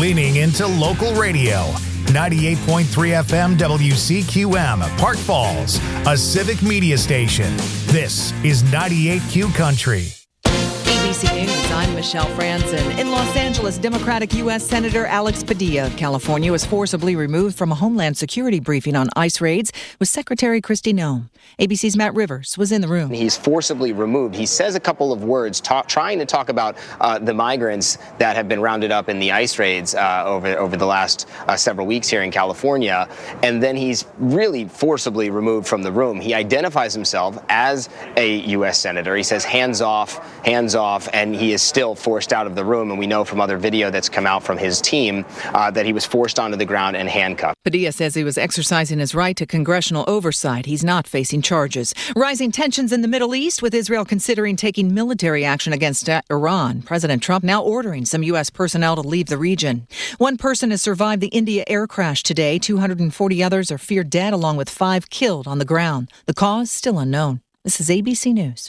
leaning into local radio. 98.3 FM WCQM, Park Falls, a civic media station. This is 98Q Country. ABC News, I'm Michelle Franzen. In Los Angeles, Democratic U.S. Senator Alex Padilla of California was forcibly removed from a Homeland Security briefing on ICE raids with Secretary Kristi Noem. ABC's Matt Rivers was in the room. He's forcibly removed. He says a couple of words trying to talk about the migrants that have been rounded up in the ICE raids over the last several weeks here in California. And then he's really forcibly removed from the room. He identifies himself as a U.S. Senator. He says hands off, and he is still forced out of the room. And we know from other video that's come out from his team that he was forced onto the ground and handcuffed. Padilla says he was exercising his right to congressional oversight. He's not facing charges. Rising tensions in the Middle East, with Israel considering taking military action against Iran. President Trump now ordering some U.S. personnel to leave the region. One person has survived the India air crash today. 240 others are feared dead, along with 5 killed on the ground. The cause still unknown. This is ABC News.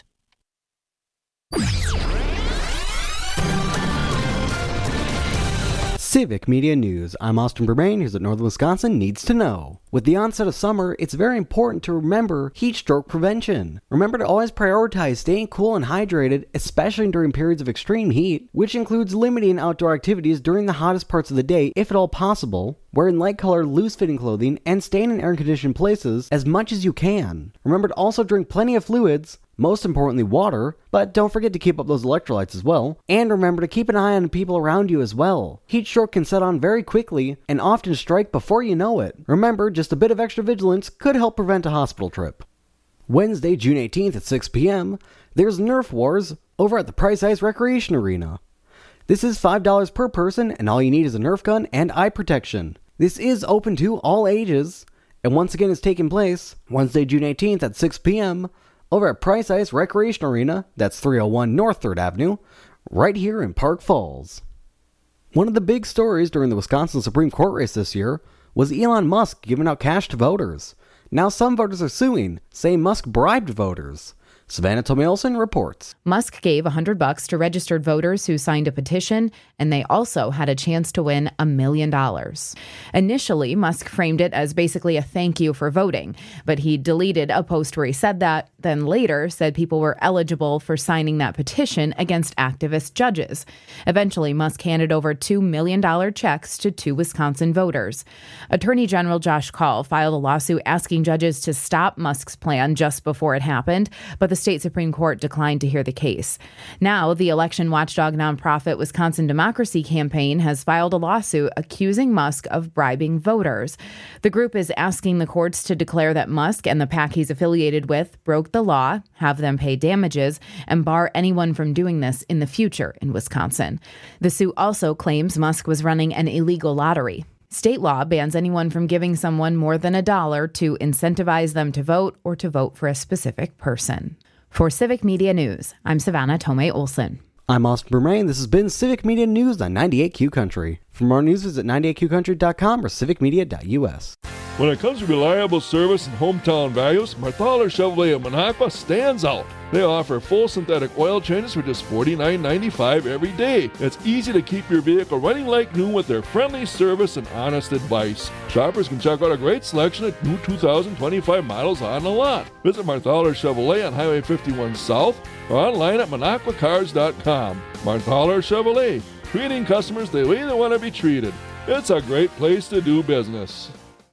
Civic Media News. I'm Austin Bermain. Here's what Northern Wisconsin needs to know. With the onset of summer, it's very important to remember heat stroke prevention. Remember to always prioritize staying cool and hydrated, especially during periods of extreme heat, which includes limiting outdoor activities during the hottest parts of the day, if at all possible, wearing light-colored, loose-fitting clothing, and staying in air-conditioned places as much as you can. Remember to also drink plenty of fluids, most importantly water, but don't forget to keep up those electrolytes as well. And remember to keep an eye on the people around you as well. Heat stroke can set on very quickly and often strike before you know it. Remember, just a bit of extra vigilance could help prevent a hospital trip. Wednesday, June 18th at 6 p.m., there's Nerf Wars over at the Price Ice Recreation Arena. This is $5 per person, and all you need is a Nerf gun and eye protection. This is open to all ages, and once again is taking place Wednesday, June 18th at 6 p.m., over at Price Ice Recreation Arena, that's 301 North 3rd Avenue, right here in Park Falls. One of the big stories during the Wisconsin Supreme Court race this year was Elon Musk giving out cash to voters. Now some voters are suing, saying Musk bribed voters. Savannah Tomei-Olsen reports. Musk gave $100 to registered voters who signed a petition, and they also had a chance to win $1 million. Initially, Musk framed it as basically a thank you for voting, but he deleted a post where he said that, then later said people were eligible for signing that petition against activist judges. Eventually, Musk handed over $2 million checks to 2 Wisconsin voters. Attorney General Josh Kaul filed a lawsuit asking judges to stop Musk's plan just before it happened, but the state Supreme Court declined to hear the case. Now, the election watchdog nonprofit Wisconsin Democracy Campaign has filed a lawsuit accusing Musk of bribing voters. The group is asking the courts to declare that Musk and the PAC he's affiliated with broke the law, have them pay damages, and bar anyone from doing this in the future in Wisconsin. The suit also claims Musk was running an illegal lottery. State law bans anyone from giving someone more than $1 to incentivize them to vote or to vote for a specific person. For Civic Media News, I'm Savannah Tomei-Olsen. I'm Austin Bermain. This has been Civic Media News on 98Q Country. For more news, visit 98qcountry.com or civicmedia.us. When it comes to reliable service and hometown values, Marthaler Chevrolet of Minocqua stands out. They offer full synthetic oil changes for just $49.95 every day. It's easy to keep your vehicle running like new with their friendly service and honest advice. Shoppers can check out a great selection of new 2025 models on the lot. Visit Marthaler Chevrolet on Highway 51 South or online at minocquacars.com. Marthaler Chevrolet, treating customers the way they want to be treated. It's a great place to do business.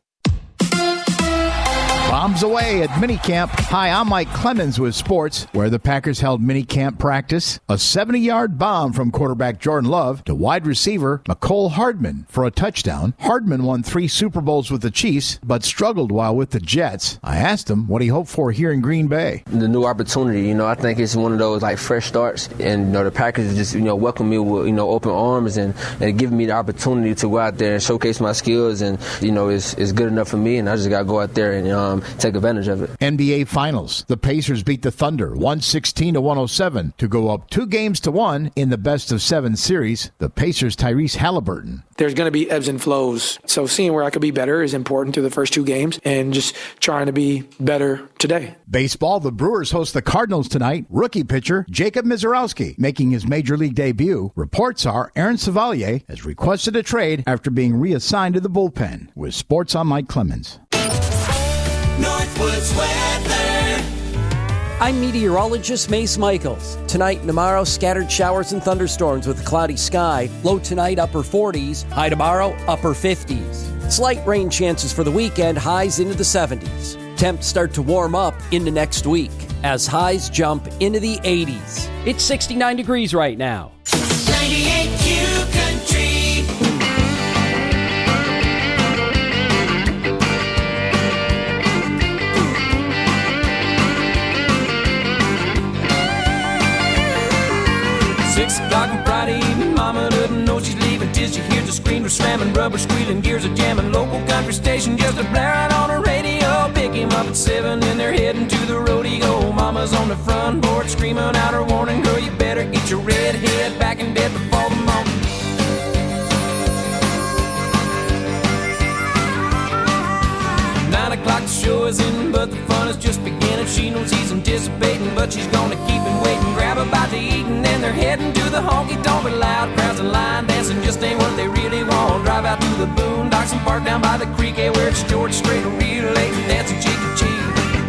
Bombs away at minicamp. Hi, I'm Mike Clemens with sports, where the Packers held minicamp practice. A 70-yard bomb from quarterback Jordan Love to wide receiver Mecole Hardman for a touchdown. Hardman won 3 Super Bowls with the Chiefs, but struggled while with the Jets. I asked him what he hoped for here in Green Bay. The new opportunity, I think it's one of those fresh starts, and the Packers just welcome me with open arms and giving me the opportunity to go out there and showcase my skills, and it's good enough for me, and I just got to go out there and take advantage of it. NBA Finals. The Pacers beat the Thunder 116-107 to go up 2-1 in the best-of-7 series. The Pacers' Tyrese Halliburton. There's going to be ebbs and flows. So seeing where I could be better is important through the first 2 games and just trying to be better today. Baseball, the Brewers host the Cardinals tonight. Rookie pitcher Jacob Mizorowski making his major league debut. Reports are Aaron Savalier has requested a trade after being reassigned to the bullpen. With sports, I'm Mike Clemens. Northwoods weather. I'm meteorologist Mace Michaels. Tonight and tomorrow, scattered showers and thunderstorms with a cloudy sky. Low tonight, upper 40s. High tomorrow, upper 50s. Slight rain chances for the weekend, highs into the 70s. Temps start to warm up into next week as highs jump into the 80s. It's 69 degrees right now. 98Q Country. On Friday evening, mama doesn't know she's leaving till she hears the screamer slamming, rubber squealing, gears are jamming, local country station just a blaring on the radio. Pick him up at 7 and they're heading to the rodeo. Mama's on the front porch screaming out her warning, girl, you better get your red head back in bed before the morning. The show is in, but the fun is just beginning. She knows he's anticipating, but she's gonna keep him waiting. Grab a bite to eat, and then they're heading to the honky-tonk. But loud crowds and line dancing just ain't what they really want. Drive out to the boondocks and park down by the creek, where it's George Strait, real late and dancing cheek to cheek.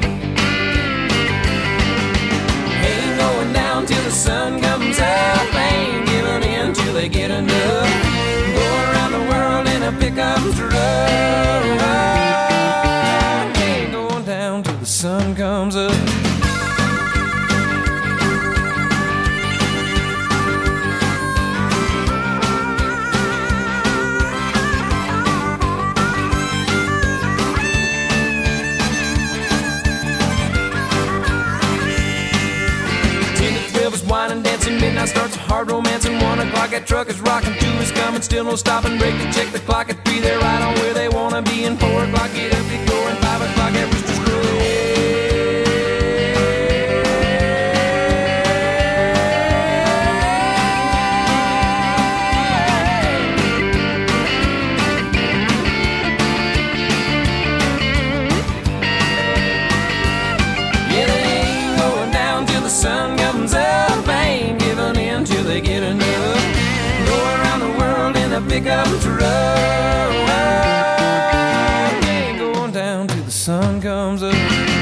Ain't going down till the sun comes up. Ain't giving in till they get enough. Go around the world in a pickup truck. The sun comes up. Wine and dancing, midnight starts a hard romancing. 1 o'clock, that truck is rocking. 2 is coming, still no stopping. Break to check the clock at 3, they're right on where they wanna be. And 4 o'clock, get up, get going. 5 o'clock, that rooster's crowing. Yeah, they ain't going down till the sun comes up. They get enough. Go around the world in a pickup truck. Ain't going down till the sun comes up.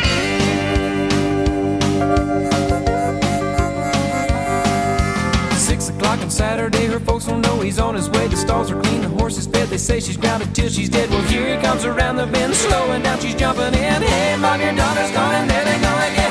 6 o'clock on Saturday, her folks don't know he's on his way. The stalls are clean, the horse is fed. They say she's grounded till she's dead. Well, here he comes around the bend, slowing down, she's jumping in. Hey, mom, your daughter's gone, and there they go again.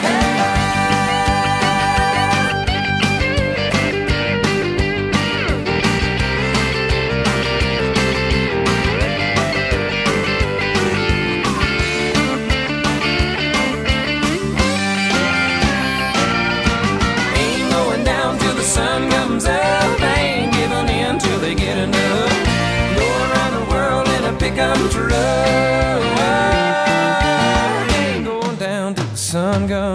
Sun comes up, ain't giving in till they get enough. Go around the world in a pickup truck. Ain't going down till the sun comes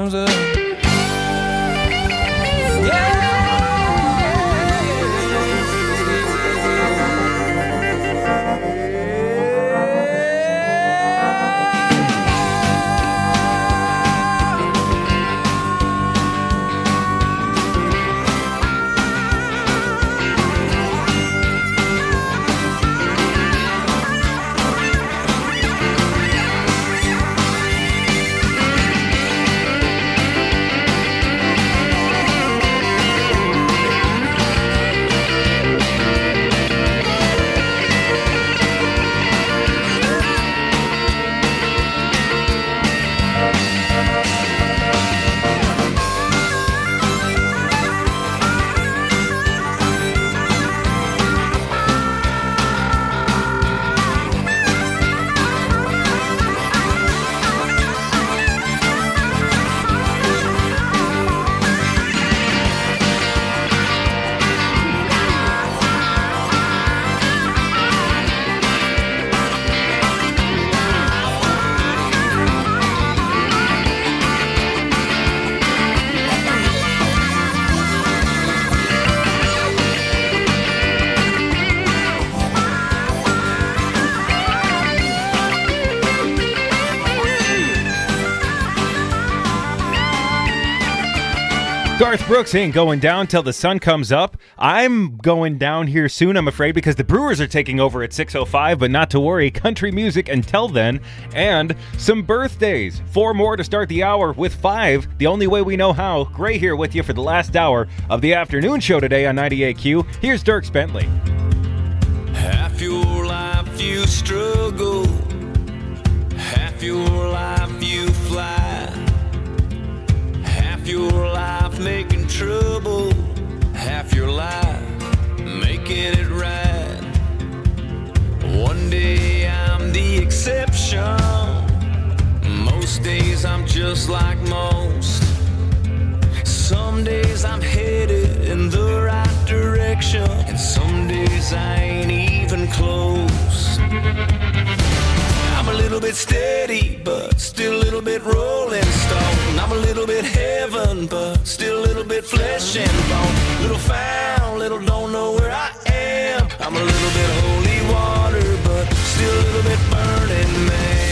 Garth Brooks ain't going down till the sun comes up. I'm going down here soon, I'm afraid, because the Brewers are taking over at 6:05, but not to worry, country music until then, and some birthdays. 4 more to start the hour with 5, the only way we know how. Gray here with you for the last hour of the afternoon show today on 98Q. Here's Dierks Bentley. Half your life you struggle, half your life you fly, half your life making trouble, half your life making it right. One day I'm the exception, most days I'm just like most. Some days I'm headed in the right direction, and some days I ain't even close. I'm a little bit steady, but still a little bit rolling stone. I'm a little bit heaven, but still a little bit flesh and bone. Little found, little don't know where I am. I'm a little bit holy water, but still a little bit burning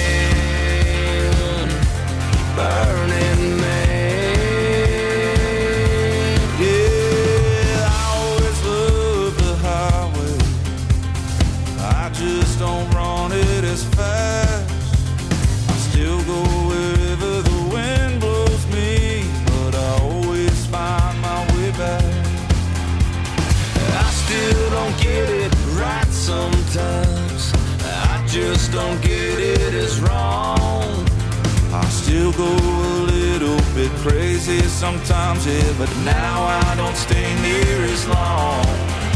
man. Burning man. Yeah, I always love the highway. I just don't run it as fast. I still go wherever the wind blows me, but I always find my way back. I still don't get it right sometimes. I just don't get it as wrong. I still go a little bit crazy sometimes, yeah, but now I don't stay near as long.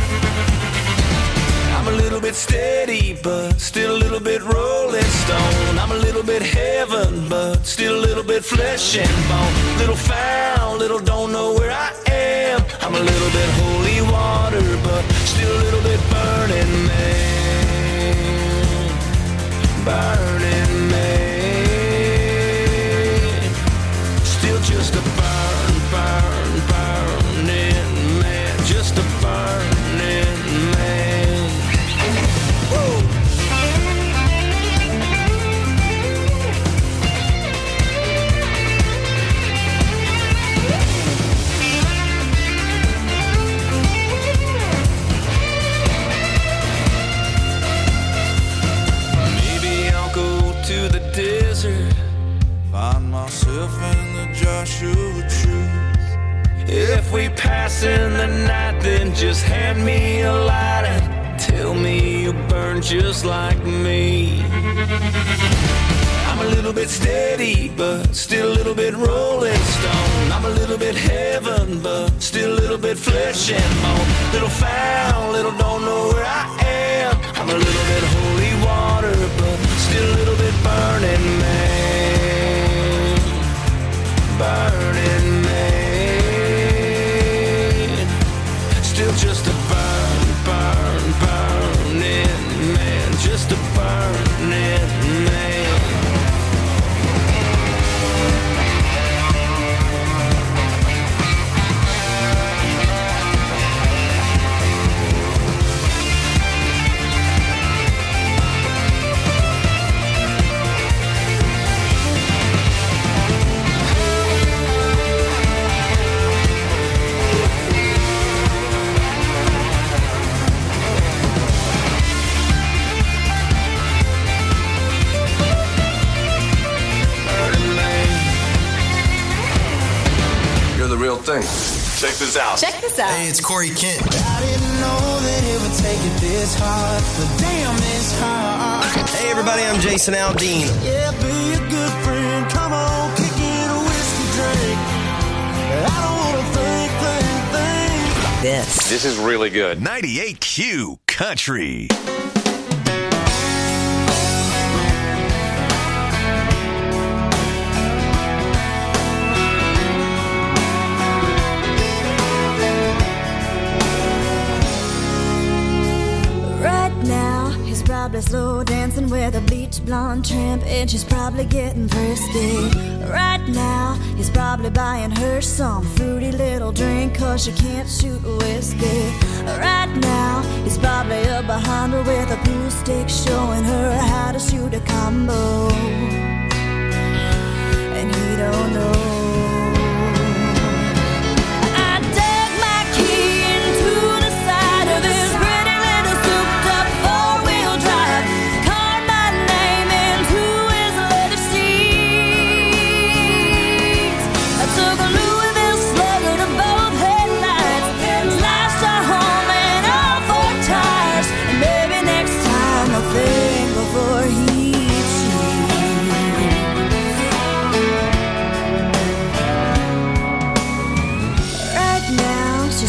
I'm a little bit steady, but still a little bit rolling stone. I'm a little bit heaven, but still a little bit flesh and bone. Little found, little don't know where I am. I'm a little bit holy water, but still a little bit burning man. Burning man. Still just a burning man. Just a burning man. Woo! Maybe I'll go to the desert, find myself in the Joshua Tree. If we pass in the night, then just hand me a lighter. Tell me you burn just like me. I'm a little bit steady, but still a little bit rolling stone. I'm a little bit heaven, but still a little bit flesh and bone. Little found, little don't know where I am. I'm a little bit holy water, but still a little bit burning man. Burning man. Still just a burning man. Just a burning man. The real thing. Check this out. Check this out. Hey, it's Corey Kent. I didn't know that it would take it this hard, but damn, it's hard. Hey, everybody, I'm Jason Aldean. Yeah, be a good friend. Come on, kick in a whiskey drink. I don't want to think. This is really good. 98Q Country. Probably slow dancing with a bleach blonde tramp, and she's probably getting frisky. Right now, he's probably buying her some fruity little drink, 'cause she can't shoot whiskey. Right now, he's probably up behind her with a pool stick, showing her how to shoot a combo. And he don't know. I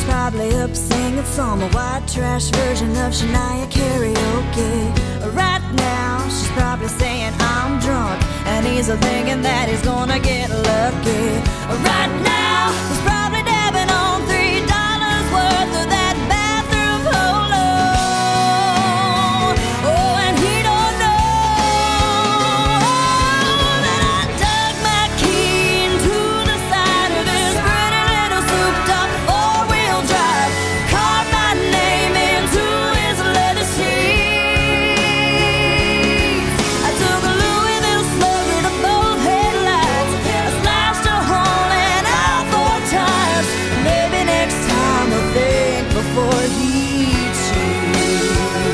probably up singing some white trash version of Shania karaoke. Right now, she's probably saying I'm drunk, and he's thinking that he's gonna get lucky. Right now, he's probably dabbing on $3 worth of that bathroom polo. Oh, and he don't know that I dug my key into the side of his pretty little souped-up four-wheel drive, carved my name into his leather seat. I took a Louisville slugger to both headlights, I slashed a hole in all four tires. Maybe next time I'll think before he cheats.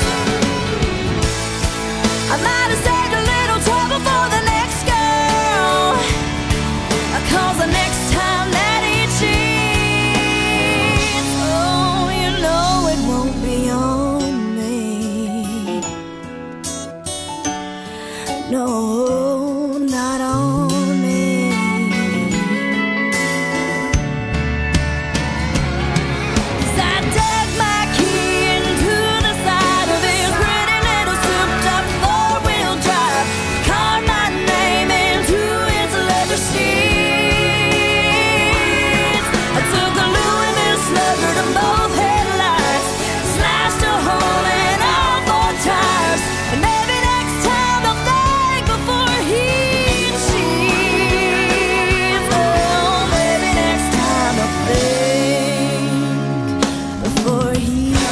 I might have saved a little trouble for the next girl, 'cause the next time that he cheats, oh, you know it won't be on me. No, not on me. 'Cause I dug my key into the side of his pretty little souped-up four-wheel drive, carved my name into his leather seats. I took a Louisville slugger to both headlights, slashed a hole in all four tires, and maybe next time I'll think before he cheats. Oh, maybe next time I'll think before he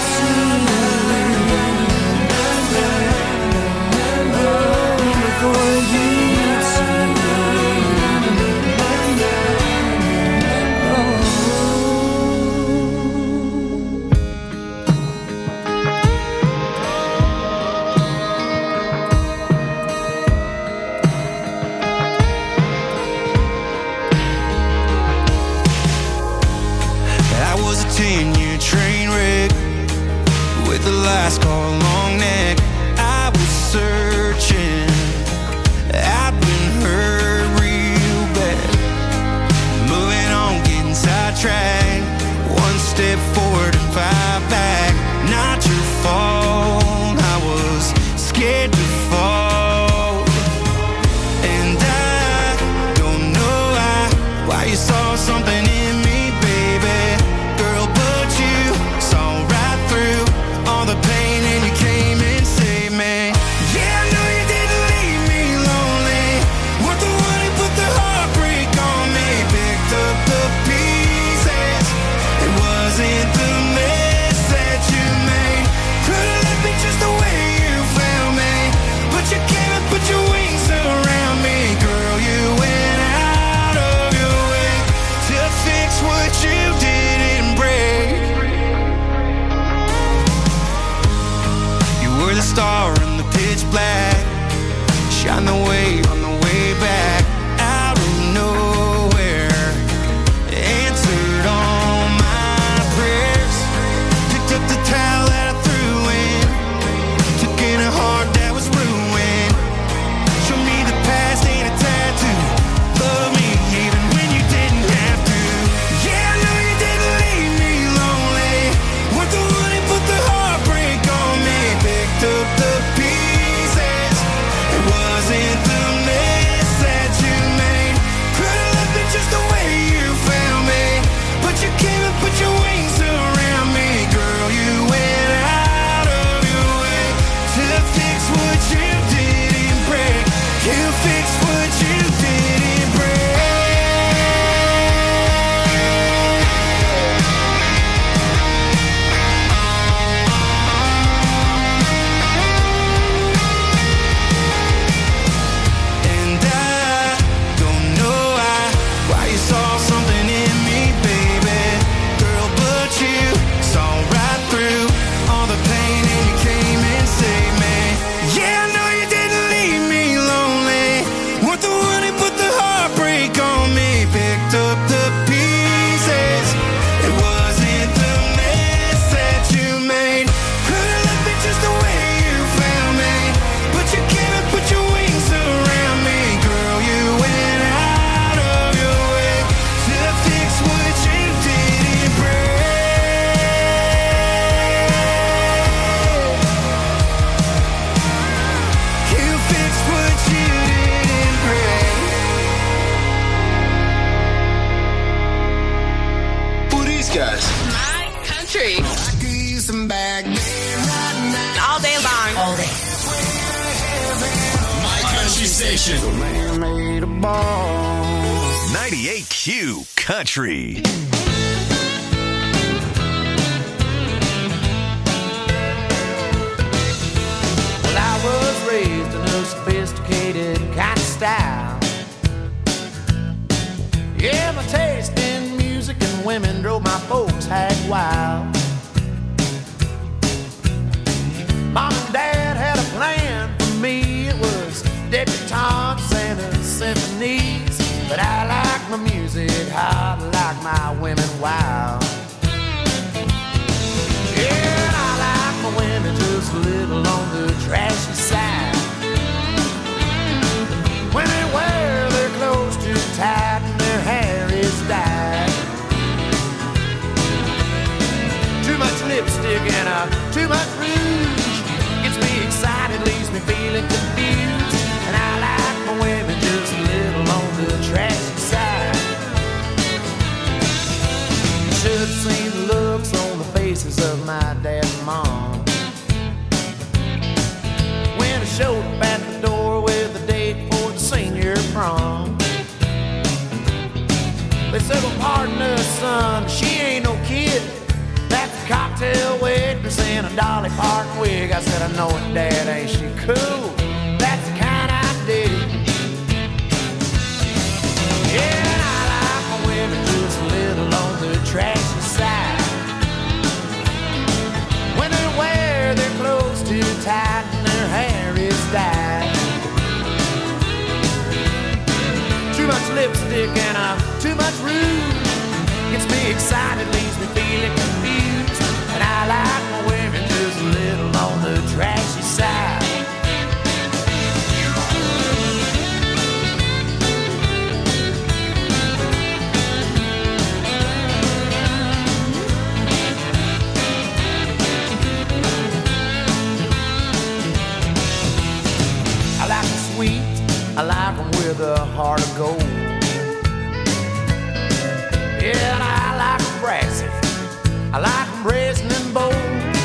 I was a 10-year train wreck with a last call long neck. I was searching, I'd been hurt real bad. Moving on, getting sidetracked. One step forward and 5 back. Not your fault, I was scared to fall. And I don't know why you saw something in me, baby. Girl, but you saw right through all the pain and you came and saved me. Yeah, I know you didn't leave me lonely. Weren't the one who put the heartbreak on me. Picked up the pieces. It wasn't the message. guys. My country. All day long. All day. My country station. 98Q Country. Well, I was raised in a sophisticated kind of style. Yeah, my taste in music and women drove my folks hag wild. Mom and Dad had a plan for me. It was debutantes and symphonies. But I like my music hot, I like my women wild. Yeah, I like my women just a little on the trashy side. When they wear their clothes too tight and their hair is dyed. Too much lipstick and too much rouge gets me excited, leaves me feeling confused. And I like my women just a little on the trashy side. Should have seen the looks on the faces of my dad and mom when I showed up at the door with a date for the senior prom. They said, well, pardon us, son, she ain't no kid. That's a cocktail waitress in a Dolly Parton wig. I said, I know it, Dad, ain't she cool? That's the kind I dig. Yeah, and I like my women just a little on the trashy side. When they wear their clothes too tight and their hair is dyed. Too much lipstick and too much rouge gets me excited, leaves me feeling confused. And I like my women just a little on the trashy side. I like them sweet, I like them with a heart of gold. Yeah, and I like them brassy, I like them brazen and bold.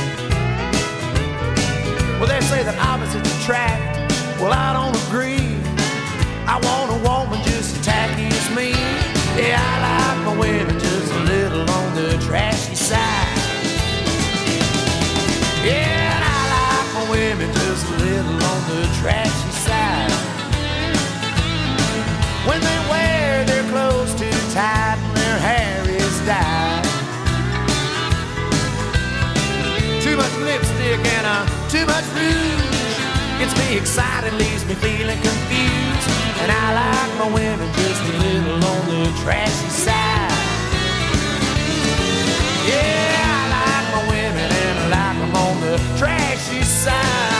Well, they say that opposites attract, well, I don't agree. I want a woman just as tacky as me. Yeah, I like my women just a little on the trashy side. Yeah, and I like my women just a little on the trashy side. When they wear their clothes too tight and their hair is dyed. Too much lipstick and too much rouge gets me excited, leaves me feeling confused. And I like my women just a little on the trashy side. Yeah, I like my women and I like them on the trashy side.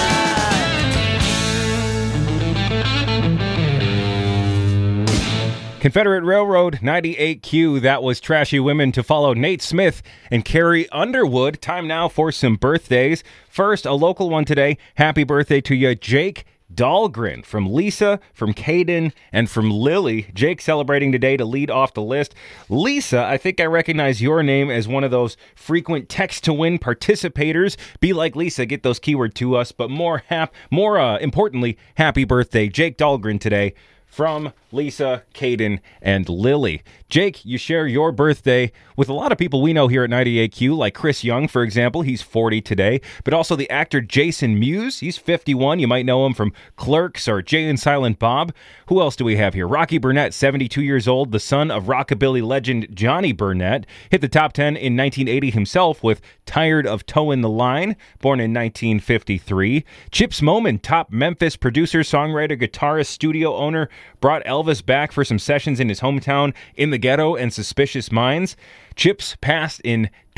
Confederate Railroad, 98Q. That was Trashy Women. To follow Nate Smith and Carrie Underwood. Time now for some birthdays. First, a local one today. Happy birthday to you, Jake Dahlgren, from Lisa, from Caden, and from Lily. Jake celebrating today to lead off the list. Lisa, I think I recognize your name as one of those frequent text-to-win participators. Be like Lisa, get those keywords to us. But more importantly, happy birthday, Jake Dahlgren today. From Lisa, Caden, and Lily. Jake, you share your birthday with a lot of people we know here at 98Q, like Chris Young, for example. He's 40 today. But also the actor Jason Mewes. He's 51. You might know him from Clerks or Jay and Silent Bob. Who else do we have here? Rocky Burnett, 72 years old, the son of rockabilly legend Johnny Burnett. Hit the top 10 in 1980 himself with Tired of Towing the Line, born in 1953. Chips Moman, top Memphis producer, songwriter, guitarist, studio owner, brought Elvis back for some sessions in his hometown, In the Ghetto and Suspicious Minds. Chips passed in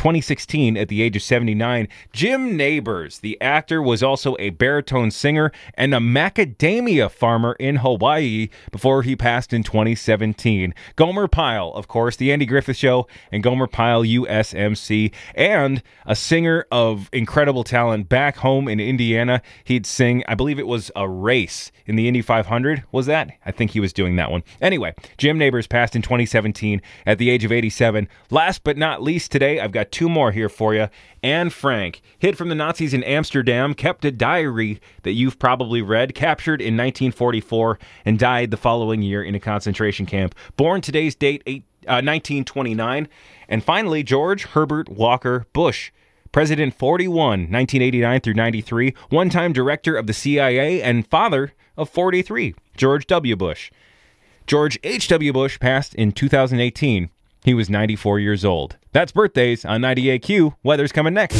2016 at the age of 79. Jim Nabors, the actor, was also a baritone singer and a macadamia farmer in Hawaii before he passed in 2017. Gomer Pyle, of course, The Andy Griffith Show and Gomer Pyle USMC, and a singer of incredible talent back home in Indiana. He'd sing, I believe it was a race in the Indy 500. Was that? I think he was doing that one. Anyway, Jim Nabors passed in 2017 at the age of 87. Last but not least today, I've got two more here for you. Anne Frank, hid from the Nazis in Amsterdam, kept a diary that you've probably read, captured in 1944, and died the following year in a concentration camp. Born today's date, 1929. And finally, George Herbert Walker Bush, President 41, 1989 through 93, one-time director of the CIA and father of 43, George W. Bush. George H.W. Bush passed in 2018. He was 94 years old. That's birthdays on 98Q. Weather's coming next.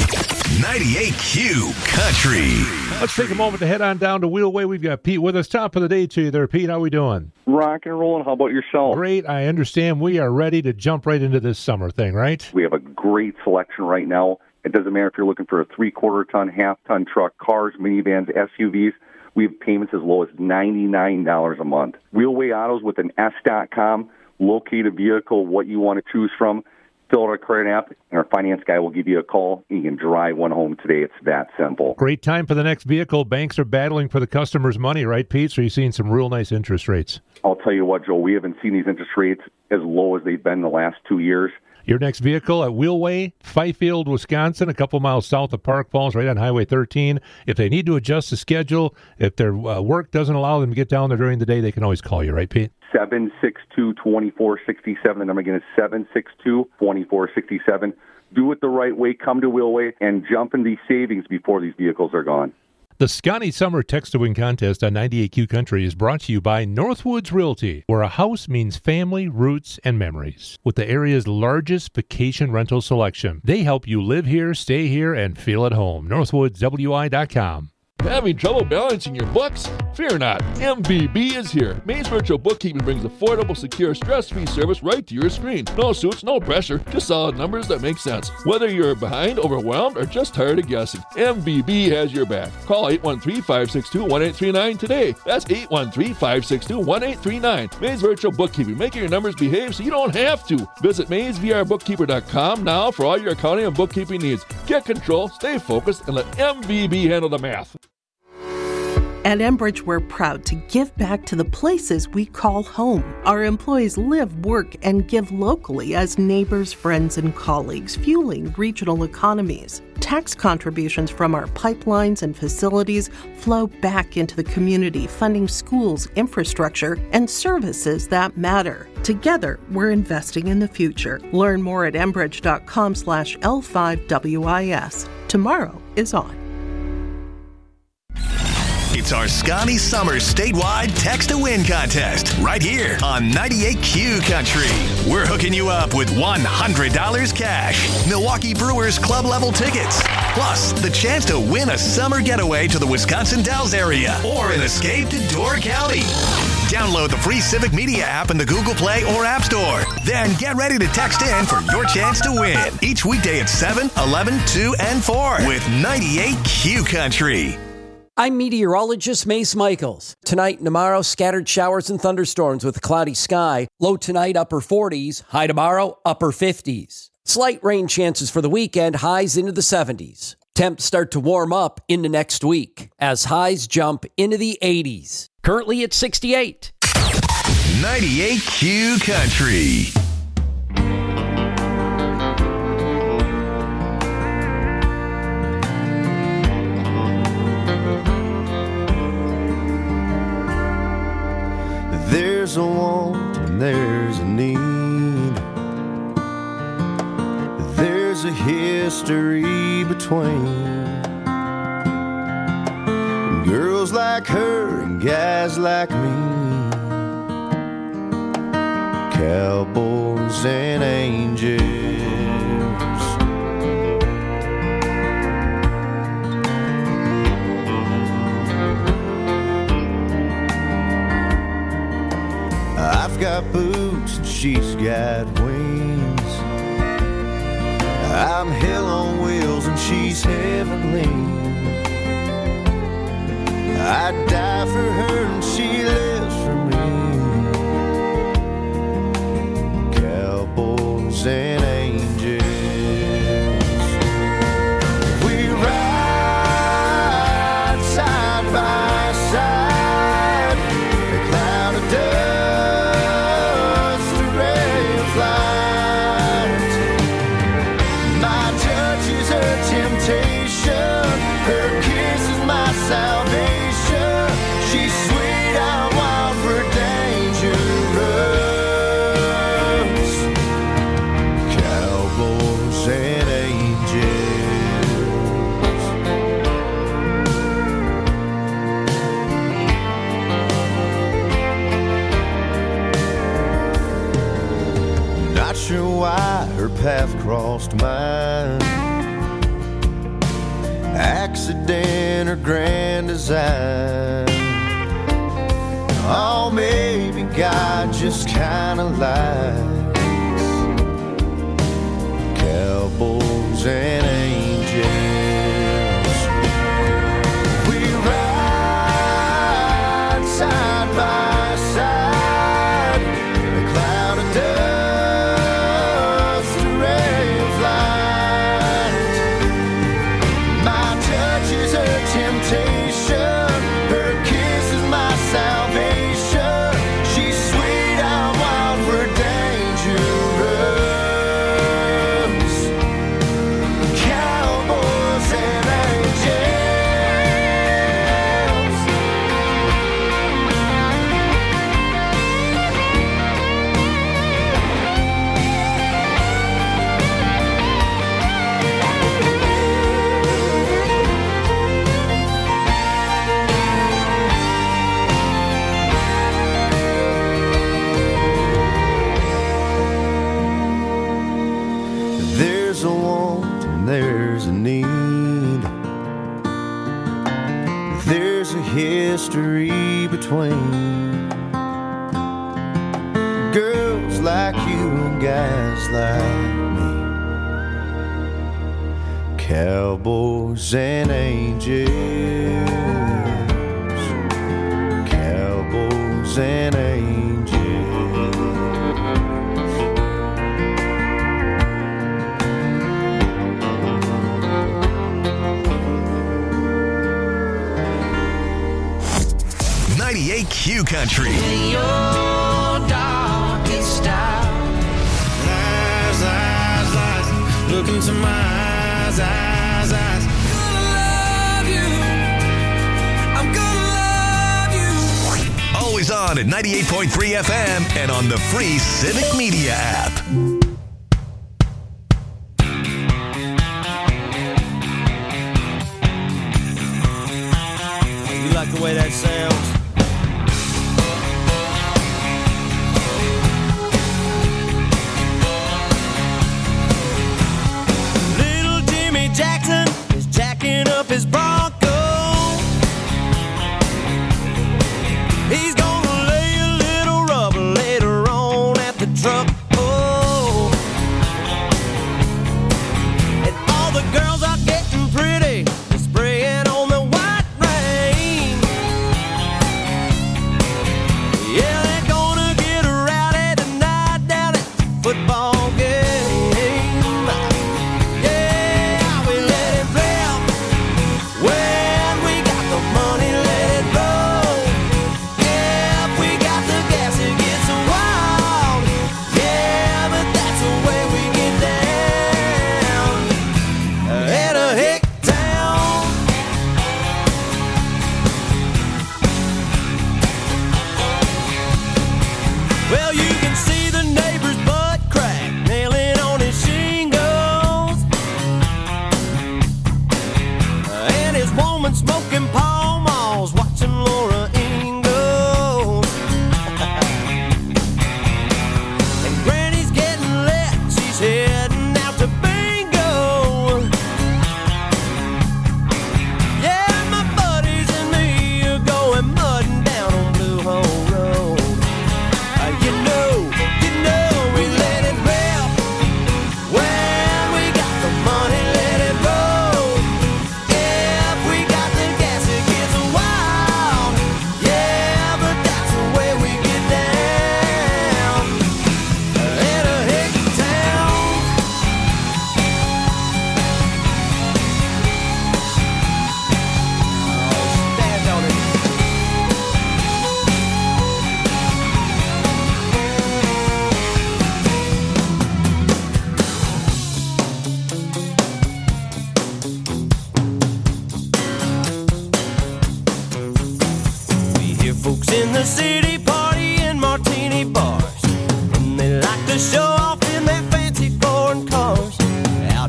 98Q Country. Let's take a moment to head on down to Wheelway. We've got Pete with us. Top of the day to you there, Pete. How we doing? Rock and rolling. How about yourself? Great. I understand we are ready to jump right into this summer thing, right? We have a great selection right now. It doesn't matter if you're looking for a 3/4-ton, half-ton truck, cars, minivans, SUVs. We have payments as low as $99 a month. Wheelway Autos with an S.com. Locate a vehicle, what you want to choose from. Fill out a credit app, and our finance guy will give you a call. You can drive one home today. It's that simple. Great time for the next vehicle. Banks are battling for the customer's money, right, Pete? So you're seeing some real nice interest rates. I'll tell you what, Joe, we haven't seen these interest rates as low as they've been the last 2 years. Your next vehicle at Wheelway, Fifield, Wisconsin, a couple miles south of Park Falls, right on Highway 13. If they need to adjust the schedule, if their work doesn't allow them to get down there during the day, they can always call you, right, Pete? 762-2467. The number again is 762-2467. Do it the right way. Come to Wheelway and jump in these savings before these vehicles are gone. The Scotty Summer Text to Win contest on 98Q Country is brought to you by Northwoods Realty, where a house means family, roots, and memories. With the area's largest vacation rental selection, they help you live here, stay here, and feel at home. NorthwoodsWI.com. Having trouble balancing your books? Fear not. MVB is here. Maze Virtual Bookkeeping brings affordable, secure, stress-free service right to your screen. No suits, no pressure, just solid numbers that make sense. Whether you're behind, overwhelmed, or just tired of guessing, MVB has your back. Call 813-562-1839 today. That's 813-562-1839. Maze Virtual Bookkeeping, making your numbers behave so you don't have to. Visit MazeVRBookkeeper.com now for all your accounting and bookkeeping needs. Get control, stay focused, and let MVB handle the math. At Enbridge, we're proud to give back to the places we call home. Our employees live, work, and give locally as neighbors, friends, and colleagues, fueling regional economies. Tax contributions from our pipelines and facilities flow back into the community, funding schools, infrastructure, and services that matter. Together, we're investing in the future. Learn more at enbridge.com/L5WIS. Tomorrow is on. It's our Scotty Summer statewide Text to Win contest right here on 98Q Country. We're hooking you up with $100 cash, Milwaukee Brewers club level tickets, plus the chance to win a summer getaway to the Wisconsin Dells area or an escape to Door County. Download the free Civic Media app in the Google Play or App Store. Then get ready to text in for your chance to win. Each weekday at 7, 11, 2, and 4 with 98Q Country. I'm meteorologist Mace Michaels. Tonight and tomorrow, scattered showers and thunderstorms with a cloudy sky. Low tonight, upper 40s. High tomorrow, upper 50s. Slight rain chances for the weekend, highs into the 70s. Temps start to warm up into next week as highs jump into the 80s. Currently at 68. 98Q Country. There's a want and there's a need. There's a history between girls like her and guys like me, cowboys and angels. I've got boots and she's got wings. I I'm hell on wheels and she's heavenly. I'd die for her and she lives for me. Cowboys and angels, we ride side by side. A cloud of dust, a ray of light. My touch is her temptation, her kiss is my salvation. She's sweet, I'm wild for dangerous. Cowboys and angels. Not sure why her path crossed mine. Accident or grand design. Oh, maybe God just kinda lies. Cowboys and angels, we ride side by side. A cloud of dust, a ray of light. My touch is her temptation, her kiss is my salvation. She's sweet, I'm wild for dangerous. Cowboys and angels. There's a want and there's a need. There's a history between girls like you and guys like me. Cowboys and angels. Cowboys and angels. 98 Q Country. Your darkest hour. Lies, lies, lies. Look into my eyes, eyes, eyes. I'm gonna love you. Always on at 98.3 FM and on the free Civic Media app. You like the way that sounds? Little Jimmy Jackson is jacking up his Bronco. He's gonna lay a little rubber later on at the truck. Oh, and all the girls are getting pretty, spraying on the white rain.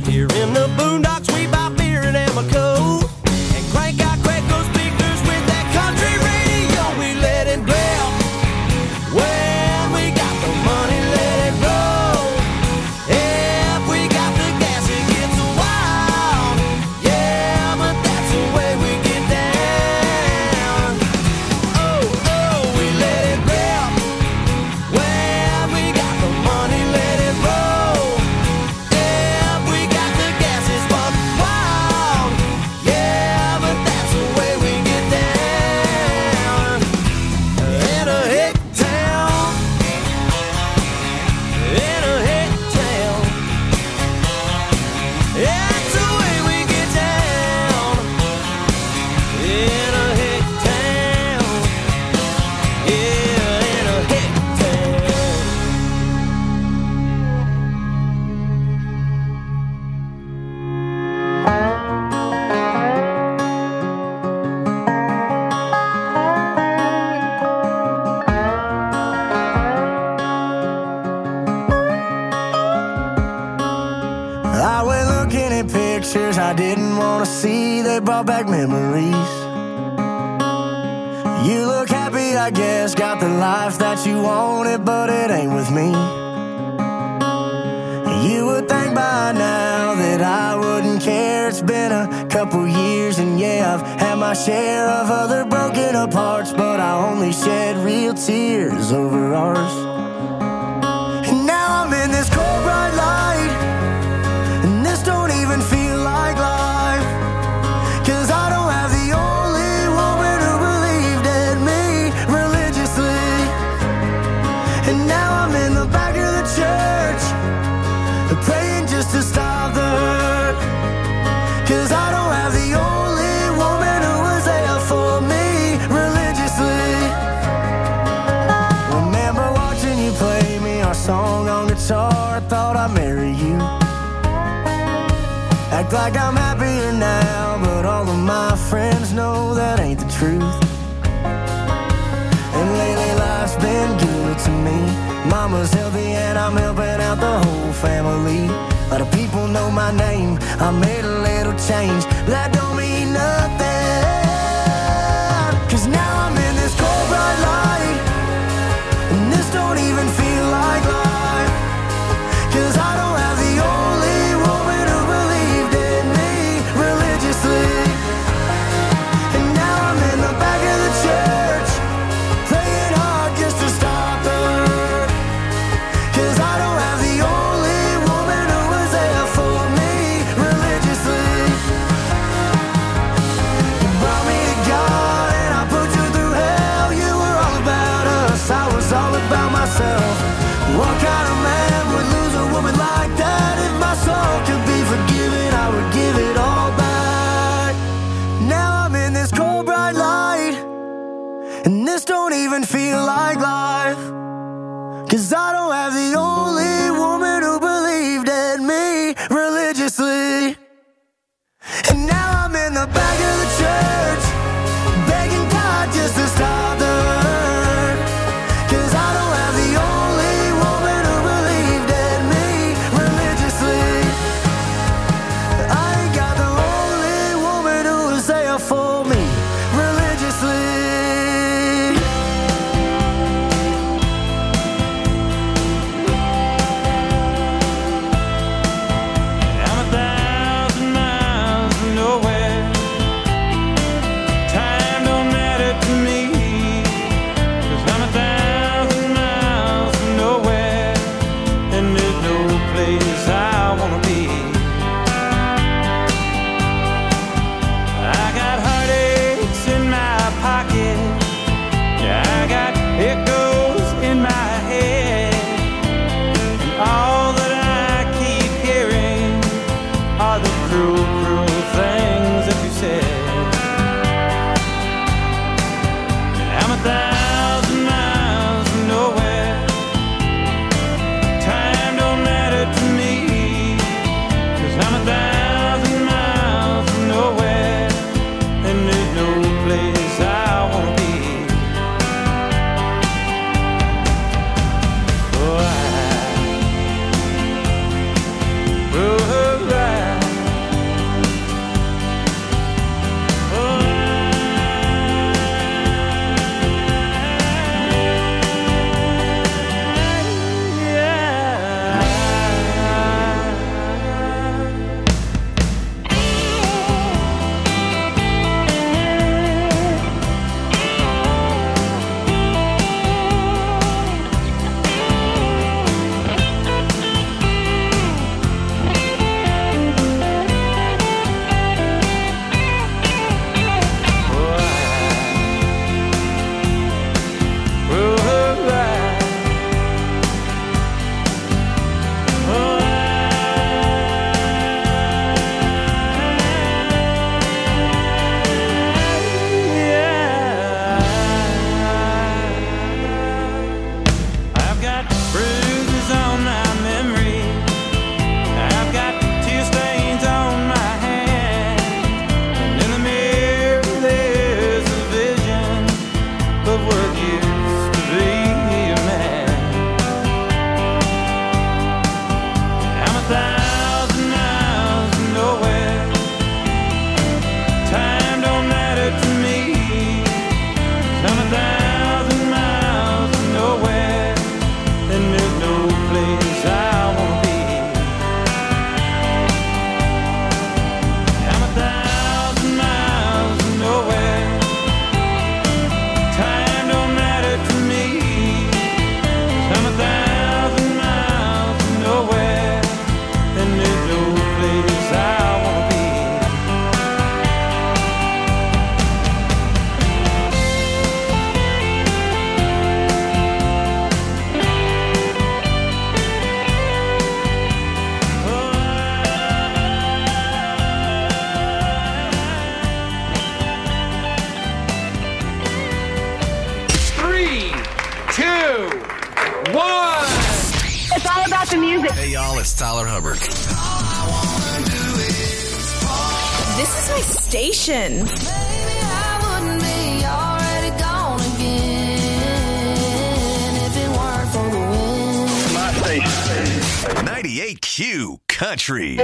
Here in the boondocks, we buy beer in Amoco and crank out Quaco speakers with that country radio. We let it blow. Well, we got the money, let it roll. If we got the gas, it gets wild. Yeah, but that's the way we get down. Oh, oh, we let it blow. Well, we got the money, let it roll. If we got the gas, it's buck wild. Yeah, but that's the way we get down. In a hick town. In a hick town. That's the way we get down. In a hick town. Yeah, in a hick town. I went looking at pictures I didn't want to see. They brought back memories. You look happy, I guess. Got the life that you wanted, but it ain't with me. You would think by now that I wouldn't care. It's been a couple years, and yeah, I've had my share of other broken apart, but I only shed real tears over ours. And now I'm in this cold bright light, and this don't even feel like life. 'Cause I don't have the only woman who believed in me religiously. And now I'm in the back of the church, praying just to stop the hurt. 'Cause I don't have the only woman who was there for me religiously. Remember watching you play me our song on guitar. I thought I'd marry you. Act like I'm happier now, but all of my friends know that ain't the truth. And lately life's been good to me. Mama's healthy and I'm helping out the whole family. A lot of people know my name. I made a little change, but that don't mean nothing. 'Cause now I'm in this cold bright light, and this don't even feel like life. 'Cause I don't have the only woman who believed in me religiously. And now I'm in the back of the church, praying hard just to stop the hurt. 'Cause I don't have the only woman who was there for me religiously. You brought me to God and I put you through hell. You were all about us, I was all about myself. What kind of man would lose a woman like that? If my soul could be forgiven, I would give it all back. Now I'm in this cold bright light, and this don't even feel like life. 'Cause I don't have the only woman who believed in me religiously. And now I'm in the back of the church, begging God just to stop the hurt. 'Cause I don't have the only woman who believed in me religiously. I ain't got the only woman who was there for me religiously. I'm 1,000 miles from nowhere. Time don't matter to me. 'Cause I'm 1,000 miles from nowhere, and there's no place I wanna be. I got heartaches in my pocket. Yeah, I got echoes in my head. And all that I keep hearing are the cruel, cruel things that you said. I'm 1,000 miles from nowhere. Time don't matter to me. 'Cause I'm 1,000 miles from nowhere, and there's no place I wanna be. Oh, I, oh, right. Hey, y'all, it's Tyler Hubbard. This is my station. Maybe I wouldn't be already gone again if it weren't for the wind. My station. 98Q Country.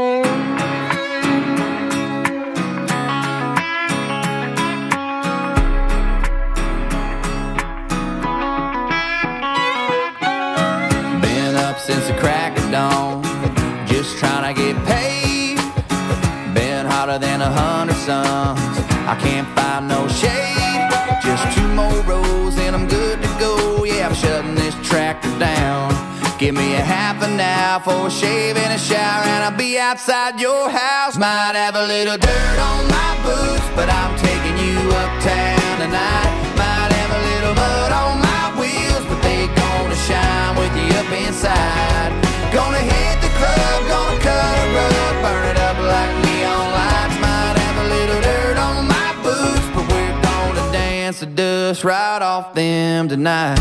Been up since the crack of dawn, just trying to get paid. Been hotter than 100 suns, I can't find no shade. Just 2 more rows and I'm good to go. Yeah, I'm shutting this tractor down. Give me a half an hour for a shave and a shower, and I'll be outside your house. Might have a little dirt on my boots, but I'm taking you uptown tonight. Might have a little mud on my wheels, but they gonna shine with you up inside. Gonna hit the club, gonna cut a rug, burn it up like neon lights. Might have a little dirt on my boots, but we're gonna dance the dust right off them tonight.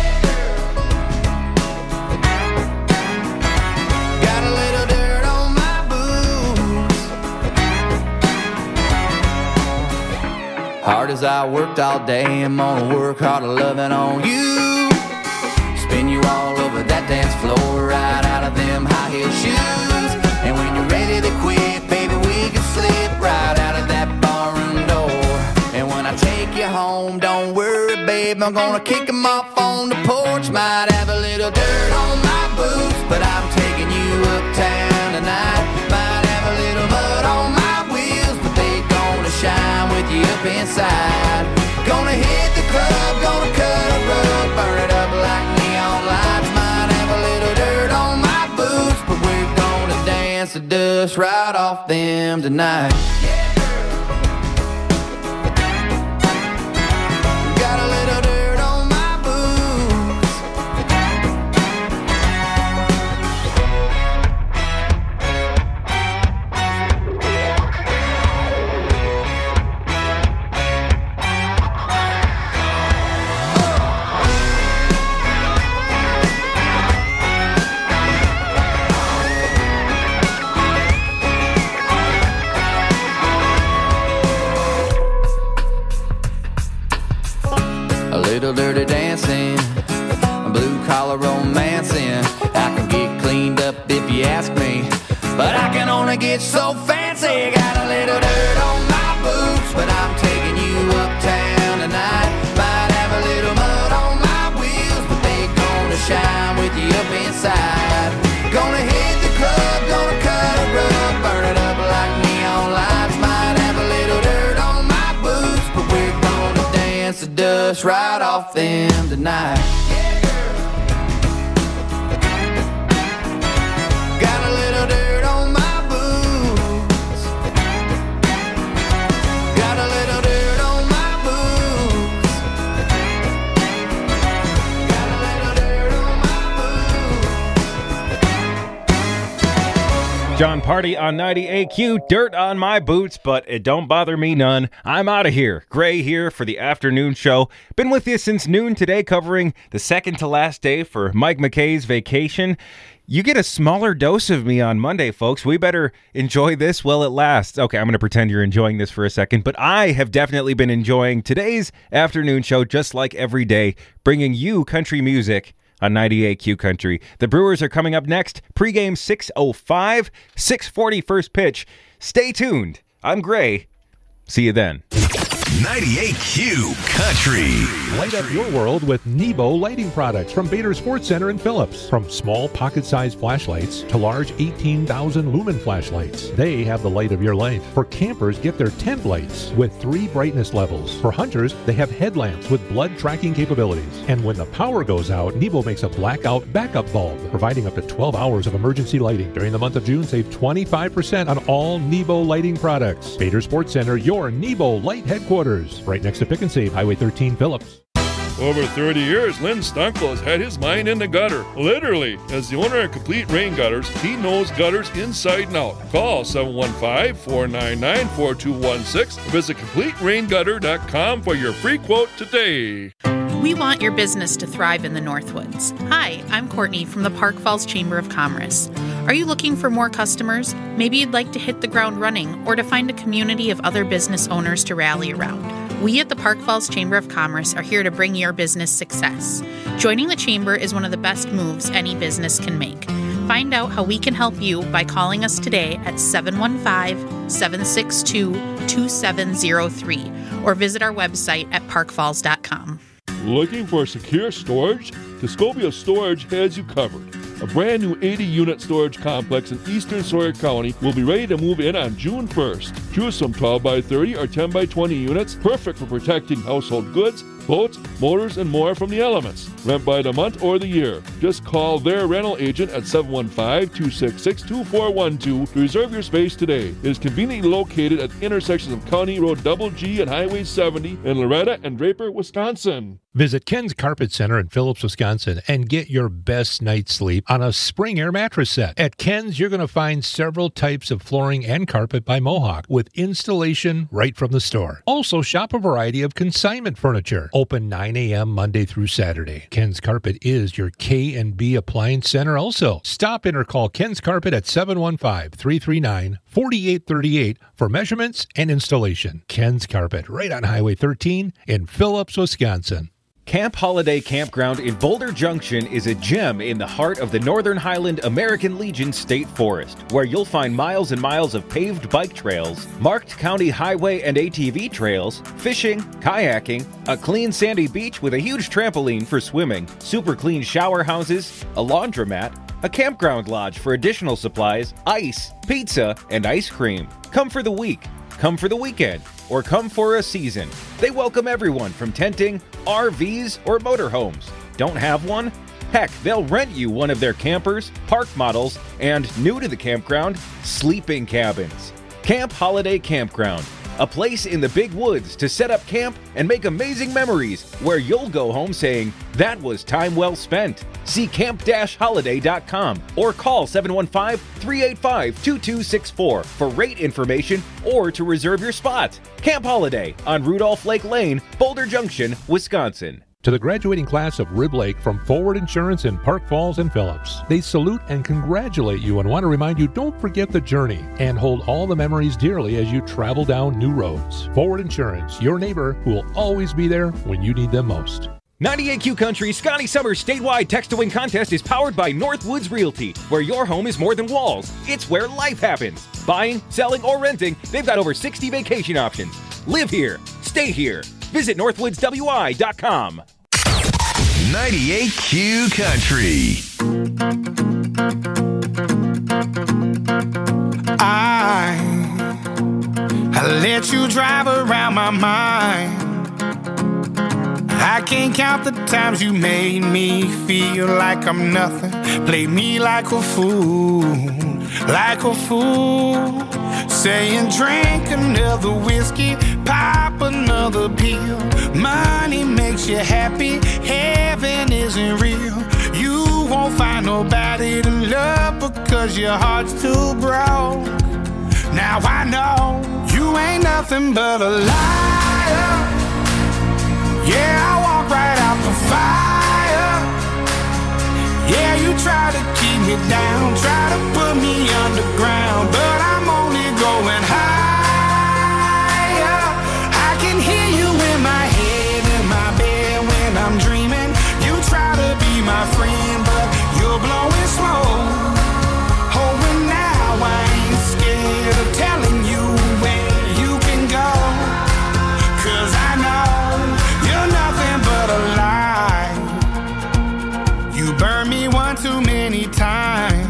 Got a little dirt on my boots. Hard as I worked all day, I'm gonna work harder loving on you. Spin you all over that dance floor, right out of them high heel shoes. And when you're ready to quit, baby, we can slip right out of that barroom door. And when I take you home, don't worry, babe, I'm gonna kick 'em off on the porch. Might have a little dirt on my boots, but I'm taking you uptown tonight. Might have a little mud on my wheels, but they gonna shine with you up inside. Gonna hit the club, gonna cut a rug, burn it up like neon lights. Might have a little dirt on my boots, but we're gonna dance the dust right off them tonight. Got a little dirt on my boots. A little dirty dancing, a blue collar romancing. I can get cleaned up if you ask me, but I can only get so fancy. Got a little dirt on my boots, but I'm taking you uptown tonight. Might have a little mud on my wheels, but they gonna shine with you up inside. Gonna hit the club, gonna cut a rug, burn it up like neon lights. Might have a little dirt on my boots, but we're gonna dance the dust right off them tonight. Got a little dirt on my boots. Got a little dirt on my boots. Got a little dirt on my boots. John Party on 98Q, dirt on my boots, but it don't bother me none. I'm out of here. Gray here for the afternoon show. Been with you since noon today, covering the second to last day for Mike McKay's vacation. You get a smaller dose of me on Monday, folks. We better enjoy this while it lasts. Okay, I'm going to pretend you're enjoying this for a second, but I have definitely been enjoying today's afternoon show just like every day, bringing you country music on 98Q Country. The Brewers are coming up next. Pre-game 6:05, 6:40 first pitch. Stay tuned. I'm Gray. See you then. 98Q Country. Light up your world with Nebo lighting products from Bader Sports Center in Phillips. From small pocket-sized flashlights to large 18,000 lumen flashlights, they have the light of your life. For campers, get their tent lights with 3 brightness levels. For hunters, they have headlamps with blood tracking capabilities. And when the power goes out, Nebo makes a blackout backup bulb, providing up to 12 hours of emergency lighting. During the month of June, save 25% on all Nebo lighting products. Bader Sports Center, your Nebo light headquarters. Right next to Pick and Save, Highway 13, Phillips. Over 30 years, Lynn Stunkel has had his mind in the gutter. Literally. As the owner of Complete Rain Gutters, he knows gutters inside and out. Call 715-499-4216 or visit CompleteRainGutter.com for your free quote today. We want your business to thrive in the Northwoods. Hi, I'm Courtney from the Park Falls Chamber of Commerce. Are you looking for more customers? Maybe you'd like to hit the ground running or to find a community of other business owners to rally around. We at the Park Falls Chamber of Commerce are here to bring your business success. Joining the Chamber is one of the best moves any business can make. Find out how we can help you by calling us today at 715-762-2703 or visit our website at parkfalls.com. Looking for secure storage? Tuscobia Storage has you covered. A brand new 80-unit storage complex in eastern Sawyer County will be ready to move in on June 1st. Choose from 12 by 30 or 10 by 20 units, perfect for protecting household goods, boats, motors, and more from the elements. Rent by the month or the year. Just call their rental agent at 715-266-2412 to reserve your space today. It is conveniently located at the intersections of County Road Double G and Highway 70 in Loretta and Draper, Wisconsin. Visit Ken's Carpet Center in Phillips, Wisconsin, and get your best night's sleep on a Spring Air mattress set. At Ken's, you're going to find several types of flooring and carpet by Mohawk with installation right from the store. Also, shop a variety of consignment furniture. Open 9 a.m. Monday through Saturday. Ken's Carpet is your K&B appliance center also. Stop in or call Ken's Carpet at 715-339-4838 for measurements and installation. Ken's Carpet, right on Highway 13 in Phillips, Wisconsin. Camp Holiday Campground in Boulder Junction is a gem in the heart of the Northern Highland American Legion State Forest, where you'll find miles and miles of paved bike trails, marked county highway and ATV trails, fishing, kayaking, a clean sandy beach with a huge trampoline for swimming, super clean shower houses, a laundromat, a campground lodge for additional supplies, ice, pizza, and ice cream. Come for the week, come for the weekend, or come for a season. They welcome everyone from tenting, RVs, or motorhomes. Don't have one? Heck, they'll rent you one of their campers, park models, and, new to the campground, sleeping cabins. Camp Holiday Campground, a place in the big woods to set up camp and make amazing memories where you'll go home saying, that was time well spent. See camp-holiday.com or call 715-385-2264 for rate information or to reserve your spot. Camp Holiday on Rudolph Lake Lane, Boulder Junction, Wisconsin. To the graduating class of Rib Lake from Forward Insurance in Park Falls and Phillips. They salute and congratulate you and want to remind you don't forget the journey and hold all the memories dearly as you travel down new roads. Forward Insurance, your neighbor who will always be there when you need them most. 98Q Country Scotty Summers statewide text-to-win contest is powered by Northwoods Realty, where your home is more than walls. It's where life happens. Buying, selling, or renting, they've got over 60 vacation options. Live here. Stay here. Visit northwoodswi.com. 98Q Country. I let you drive around my mind. I can't count the times you made me feel like I'm nothing. Played me like a fool, like a fool. Saying drink another whiskey, pop another pill. Money makes you happy, heaven isn't real. You won't find nobody to love because your heart's too broke. Now I know you ain't nothing but a liar. Yeah, I walk right out the fire. Yeah, you try to keep me down, try to put me underground, but I'm only going higher. I can hear you in my head, in my bed when I'm dreaming. You try to be my friend, but you're blowing smoke. Oh, and now I ain't scared of telling you where you can go, 'cause I know you're nothing but a lie. You burn me one too many times,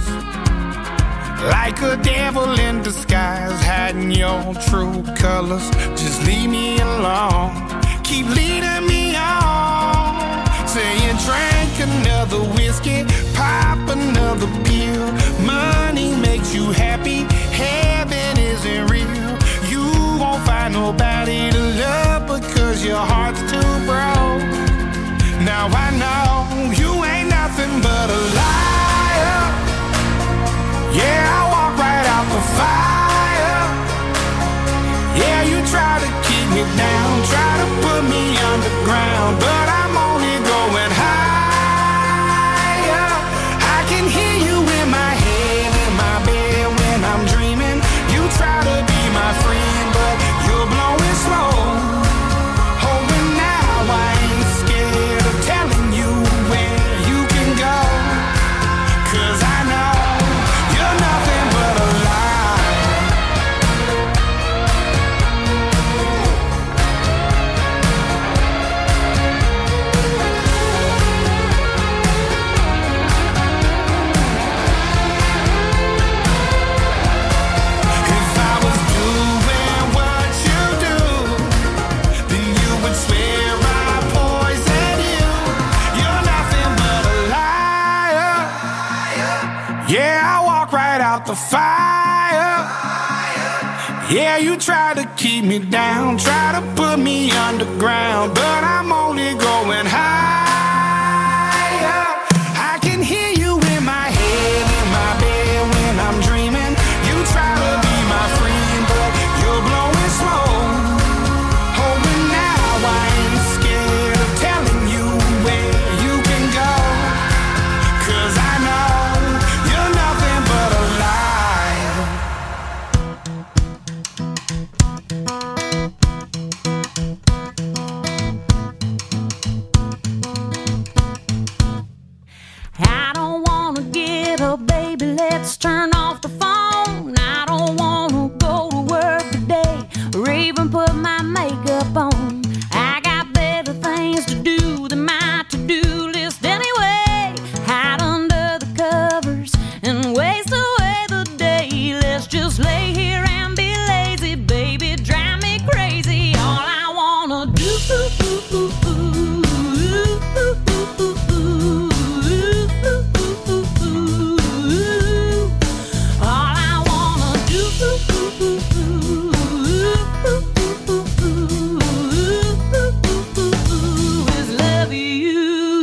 like a devil in disguise, hiding your true colors. Just leave me alone, keep leading me on. Saying drink another whiskey, pop another pill. Money makes you happy, heaven isn't real. You won't find nobody to love because your heart's too broke. Now I know you ain't nothing but a liar. Yeah, I walk right out the fire. Yeah, you try to keep me down, try to put me underground, but I'm the fire. Yeah, you try to keep me down, try to put me underground, but I'm only going higher. I can hear you in my head, in my bed when I'm dreaming. You try to be my friend, but you're blowing smoke. Hoping now I ain't scared of telling you where you can go. 'Cause I know you're nothing but a lie. I don't wanna get up, baby, let's turn off the phone. I don't wanna go to work today or even put my makeup on. I got better things to do than my to-do list anyway. Hide under the covers and waste away the day. Let's just lay here and be lazy, baby, drive me crazy. All I wanna do all I wanna do is love you.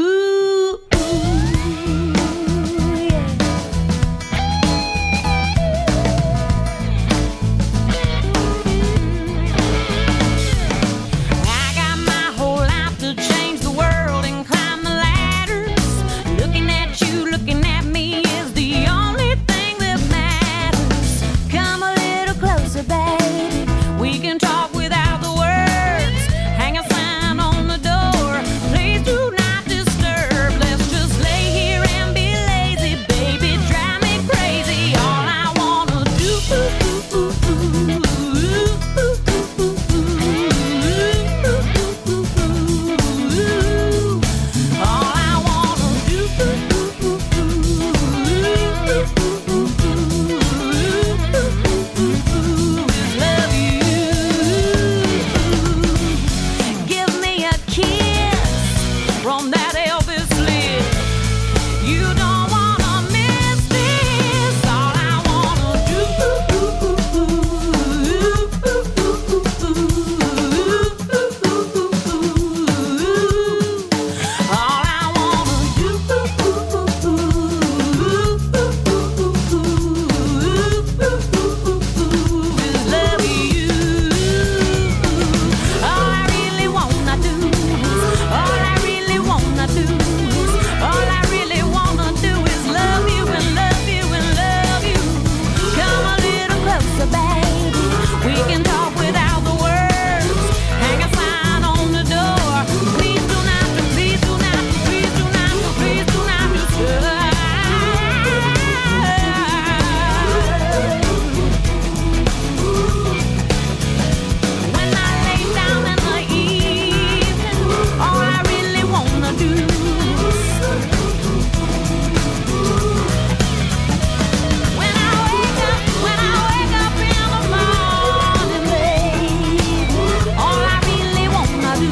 I got my whole life to change the world and climb the ladders. Looking at you, looking at me is the only thing that matters. Come a little closer, baby. We can talk without the words. Hang a sign on the door. Please do not disturb. Let's just lay here and be lazy, baby. Drive me crazy. All I wanna do all I wanna do is love you. Give me a kiss from that Elvis lips. You don't wanna miss this. All I wanna do all I wanna do is love you. All I really wanna do, all I really wanna do, all I really wanna do is love you and love you and love you. Come a little closer, baby. We can talk without the words. Hang a sign on the door. Please do not, please do not, please do not, please do not disturb. When I lay down in the evening, all I really wanna do. When I wake up in the morning, baby, all I really wanna do.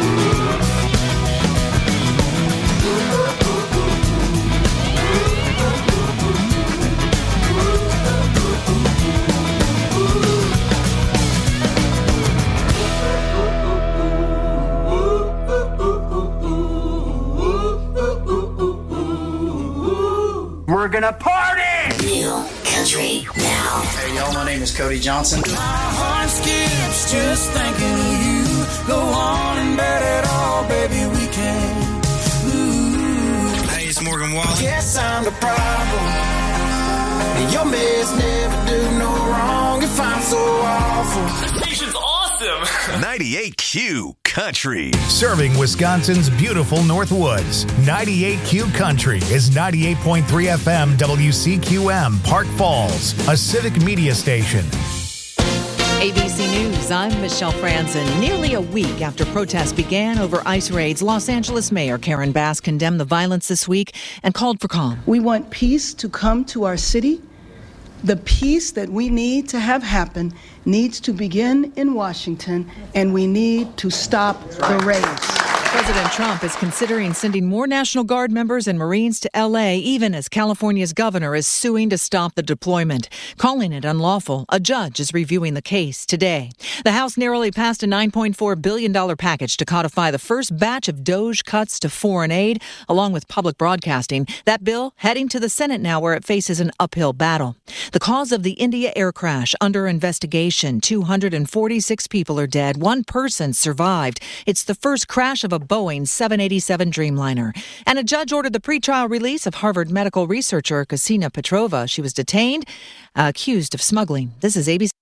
We're gonna party! Real country now. Hey y'all, my name is Cody Johnson. My heart skips just thinking of you. Go on and bet it all, baby, we can. Ooh. Hey, it's Morgan Wallen. Guess I'm the problem. Your mess never do no wrong if I'm so awful. Station's awesome. 98Q Country. Serving Wisconsin's beautiful Northwoods. 98Q Country is 98.3 FM WCQM Park Falls, a civic media station. ABC News, I'm Michelle Franzen. Nearly a week after protests began over ICE raids, Los Angeles Mayor Karen Bass condemned the violence this week and called for calm. We want peace to come to our city. The peace that we need to have happen needs to begin in Washington, and we need to stop the raids. President Trump is considering sending more National Guard members and Marines to L.A., even as California's governor is suing to stop the deployment, calling it unlawful. A judge is reviewing the case today. The House narrowly passed a $9.4 billion package to codify the first batch of DOGE cuts to foreign aid, along with public broadcasting. That bill heading to the Senate now, where it faces an uphill battle. The cause of the India air crash under investigation. 246 people are dead. One person survived. It's the first crash of a Boeing 787 Dreamliner. And a judge ordered the pretrial release of Harvard medical researcher Ksenia Petrova. She was detained, accused of smuggling. This is ABC.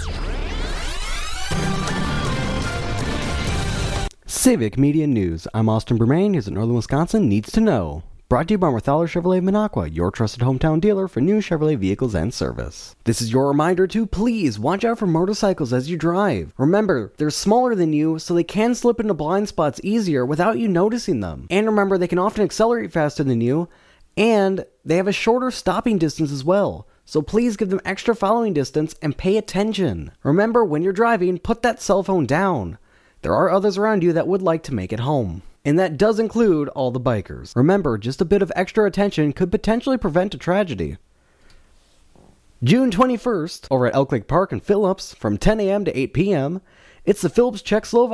Civic Media News. I'm Austin Bermain. Here's what Northern Wisconsin needs to know. Brought to you by Marthaler Chevrolet Minocqua, your trusted hometown dealer for new Chevrolet vehicles and service. This is your reminder to please watch out for motorcycles as you drive. Remember, they're smaller than you, so they can slip into blind spots easier without you noticing them. And remember, they can often accelerate faster than you, and they have a shorter stopping distance as well. So please give them extra following distance and pay attention. Remember, when you're driving, put that cell phone down. There are others around you that would like to make it home. And that does include all the bikers. Remember, just a bit of extra attention could potentially prevent a tragedy. June 21st, over at Elk Lake Park in Phillips, from 10 a.m. to 8 p.m., it's the Phillips Czech Slow